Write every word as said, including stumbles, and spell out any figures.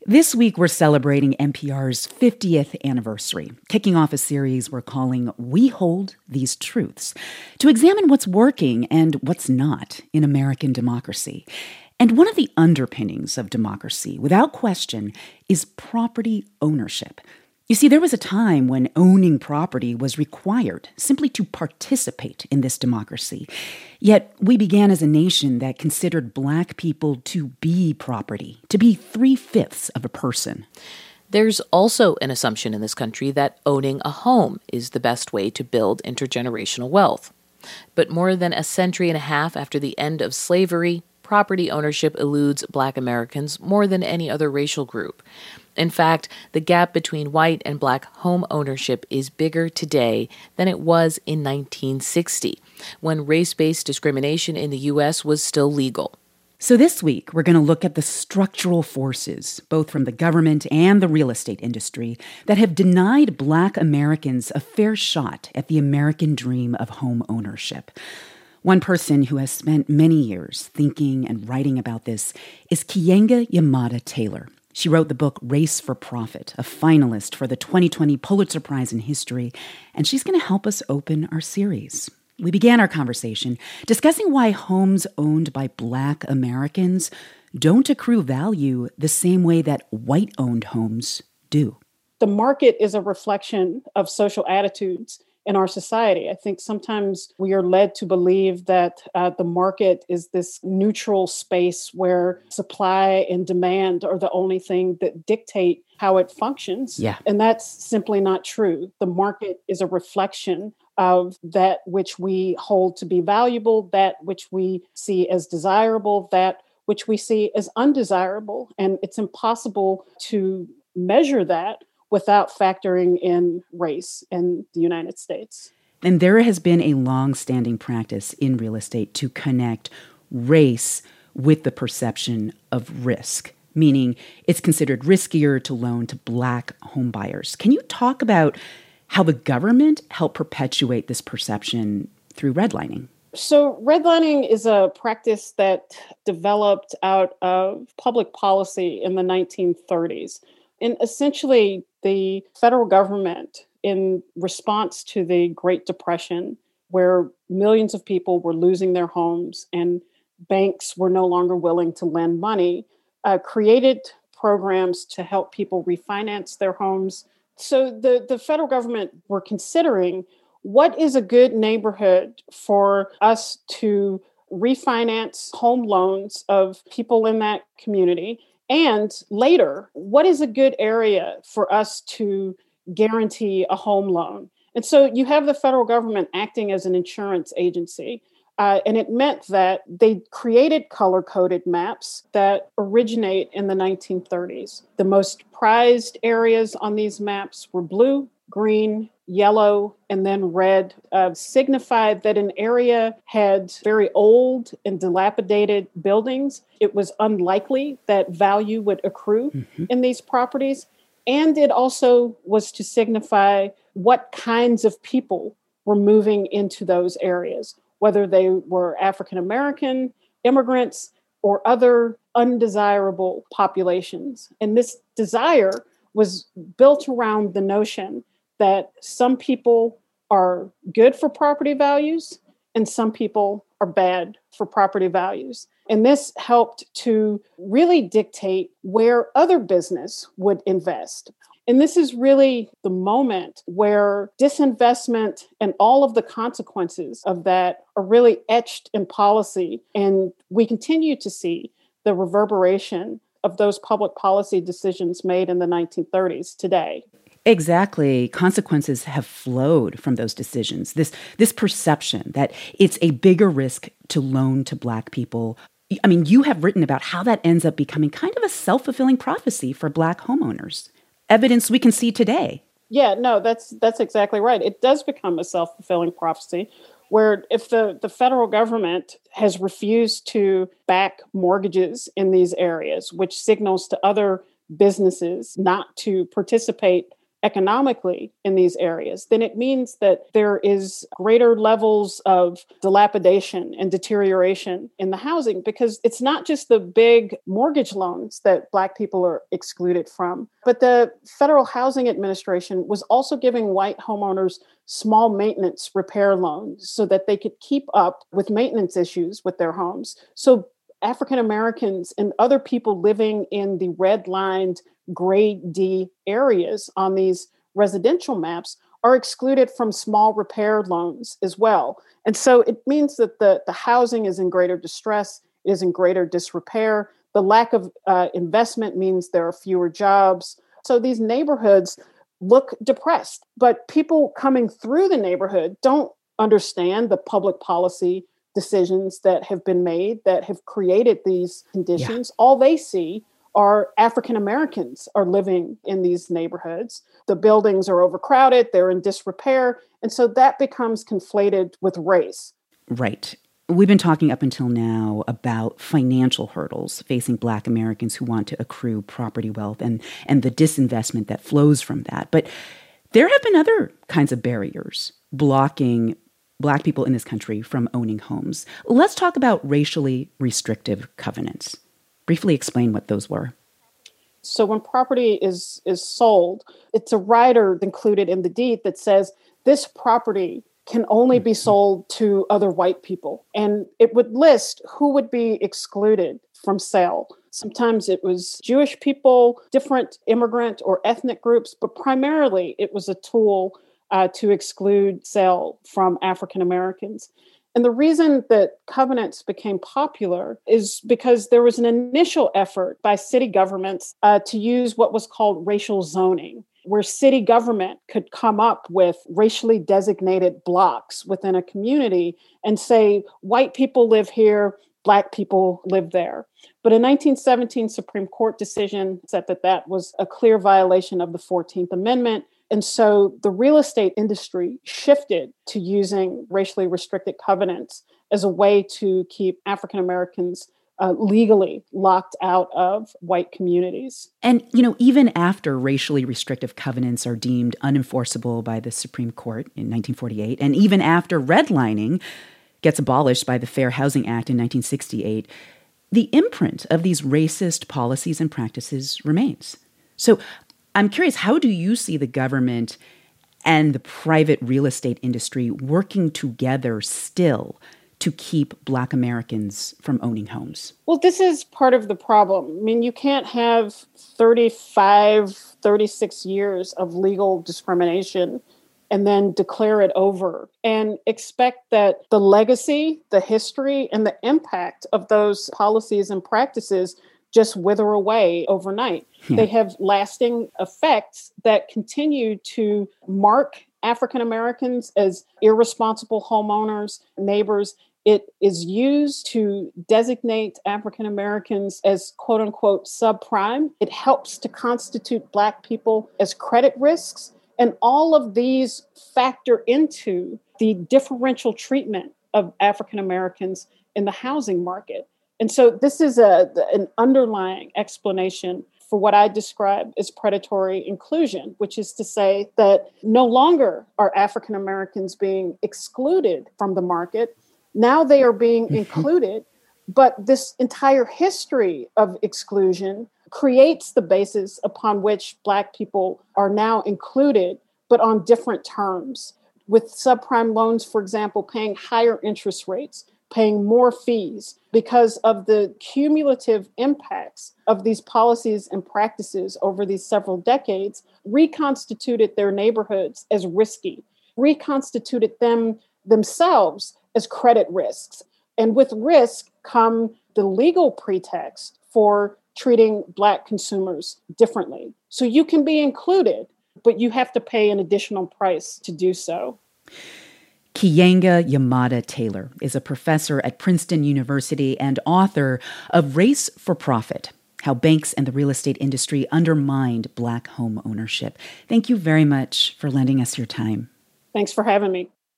This week, we're celebrating N P R's fiftieth anniversary, kicking off a series we're calling We Hold These Truths, to examine what's working and what's not in American democracy. And one of the underpinnings of democracy, without question, is property ownership. You see, there was a time when owning property was required simply to participate in this democracy. Yet we began as a nation that considered Black people to be property, to be three-fifths of a person. There's also an assumption in this country that owning a home is the best way to build intergenerational wealth. But more than a century and a half after the end of slavery, property ownership eludes Black Americans more than any other racial group. In fact, the gap between white and Black home ownership is bigger today than it was in nineteen sixty, when race-based discrimination in the U S was still legal. So this week, we're going to look at the structural forces, both from the government and the real estate industry, that have denied Black Americans a fair shot at the American dream of home ownership. One person who has spent many years thinking and writing about this is Keeanga-Yamahtta Taylor. She wrote the book Race for Profit, a finalist for the twenty twenty Pulitzer Prize in History, and she's going to help us open our series. We began our conversation discussing why homes owned by Black Americans don't accrue value the same way that white-owned homes do. The market is a reflection of social attitudes in our society. I think sometimes we are led to believe that uh, the market is this neutral space where supply and demand are the only thing that dictate how it functions. Yeah. And that's simply not true. The market is a reflection of that which we hold to be valuable, that which we see as desirable, that which we see as undesirable. And it's impossible to measure that without factoring in race in the United States. And there has been a long-standing practice in real estate to connect race with the perception of risk, meaning it's considered riskier to loan to Black homebuyers. Can you talk about how the government helped perpetuate this perception through redlining? So redlining is a practice that developed out of public policy in the nineteen thirties. And essentially, the federal government, in response to the Great Depression, where millions of people were losing their homes and banks were no longer willing to lend money, uh, created programs to help people refinance their homes. So the, the federal government were considering what is a good neighborhood for us to refinance home loans of people in that community. And later, what is a good area for us to guarantee a home loan? And so you have the federal government acting as an insurance agency. Uh, and it meant that they created color-coded maps that originate in the nineteen thirties. The most prized areas on these maps were blue, green, yellow, and then red, uh, signified that an area had very old and dilapidated buildings. It was unlikely that value would accrue mm-hmm. in these properties. And it also was to signify what kinds of people were moving into those areas, whether they were African American, immigrants, or other undesirable populations. And this desire was built around the notion that some people are good for property values and some people are bad for property values. And this helped to really dictate where other business would invest. And this is really the moment where disinvestment and all of the consequences of that are really etched in policy. And we continue to see the reverberation of those public policy decisions made in the nineteen thirties today. Exactly. Consequences have flowed from those decisions. This this perception that it's a bigger risk to loan to Black people. I mean, you have written about how that ends up becoming kind of a self-fulfilling prophecy for Black homeowners. Evidence we can see today. Yeah, no, that's that's exactly right. It does become a self-fulfilling prophecy where if the, the federal government has refused to back mortgages in these areas, which signals to other businesses not to participate economically in these areas, then it means that there is greater levels of dilapidation and deterioration in the housing, because it's not just the big mortgage loans that Black people are excluded from, but the Federal Housing Administration was also giving white homeowners small maintenance repair loans so that they could keep up with maintenance issues with their homes. So African Americans and other people living in the red-lined grade D areas on these residential maps are excluded from small repair loans as well. And so it means that the, the housing is in greater distress, it is in greater disrepair. The lack of uh, investment means there are fewer jobs. So these neighborhoods look depressed, but people coming through the neighborhood don't understand the public policy decisions that have been made that have created these conditions. Yeah. All they see are African Americans are living in these neighborhoods. The buildings are overcrowded, they're in disrepair. And so that becomes conflated with race. Right. We've been talking up until now about financial hurdles facing Black Americans who want to accrue property wealth and, and the disinvestment that flows from that. But there have been other kinds of barriers blocking Black people in this country from owning homes. Let's talk about racially restrictive covenants. Briefly explain what those were. So when property is, is sold, it's a rider included in the deed that says this property can only be sold to other white people. And it would list who would be excluded from sale. Sometimes it was Jewish people, different immigrant or ethnic groups, but primarily it was a tool uh, to exclude sale from African Americans. And the reason that covenants became popular is because there was an initial effort by city governments uh, to use what was called racial zoning, where city government could come up with racially designated blocks within a community and say, white people live here, Black people live there. But a nineteen seventeen Supreme Court decision said that that was a clear violation of the fourteenth Amendment. And so the real estate industry shifted to using racially restricted covenants as a way to keep African Americans uh, legally locked out of white communities. And, you know, even after racially restrictive covenants are deemed unenforceable by the Supreme Court in nineteen forty-eight, and even after redlining gets abolished by the Fair Housing Act in nineteen sixty-eight, the imprint of these racist policies and practices remains. So I'm curious, how do you see the government and the private real estate industry working together still to keep Black Americans from owning homes? Well, this is part of the problem. I mean, you can't have thirty-five, thirty-six years of legal discrimination and then declare it over and expect that the legacy, the history, and the impact of those policies and practices just wither away overnight. Yeah. They have lasting effects that continue to mark African Americans as irresponsible homeowners, neighbors. It is used to designate African Americans as quote unquote subprime. It helps to constitute Black people as credit risks. And all of these factor into the differential treatment of African Americans in the housing market. And so this is a, an underlying explanation for what I describe as predatory inclusion, which is to say that no longer are African Americans being excluded from the market. Now they are being included, but this entire history of exclusion creates the basis upon which Black people are now included, but on different terms. With subprime loans, for example, paying higher interest rates, paying more fees because of the cumulative impacts of these policies and practices over these several decades, reconstituted their neighborhoods as risky, reconstituted them themselves as credit risks. And with risk come the legal pretext for treating Black consumers differently. So you can be included, but you have to pay an additional price to do so. Keeanga-Yamahtta Taylor is a professor at Princeton University and author of Race for Profit: How Banks and the Real Estate Industry Undermined Black Home Ownership. Thank you very much for lending us your time. Thanks for having me.